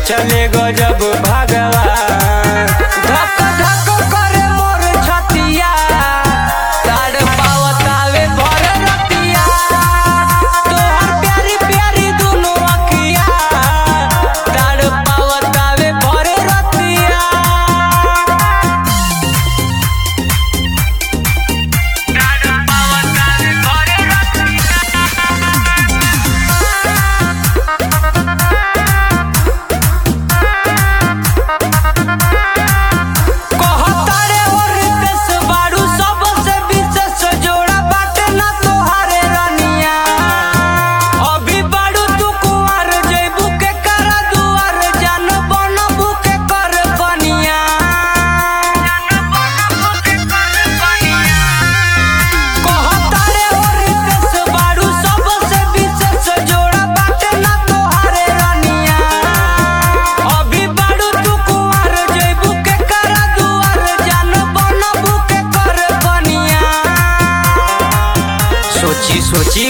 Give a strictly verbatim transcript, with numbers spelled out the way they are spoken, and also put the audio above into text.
चले गजब भगवान। धक धक करे मोर छतिया, ताड़ पावतावे भर रतिया। तोहर प्यारी प्यारी दुनु अखिया, ताड़ पावतावे भर रतिया। ताड़ पावतावे भर रतिया। कहतारे हो रितेश बारू सबसे विशेष जोड़ा बाटे ना तोहारे रानिया। अभी बारू तू कुंवर जइबू के करा दुआर, जान बनबू के कर बनिया। कहतारे हो रितेश बारू सबसे विशेष जोड़ा बाटे ना तोहारे रानिया। अभी बारू तू कुंवर जइबू के करा दुआर, जान बनबू के कर बनिया। सोची सोची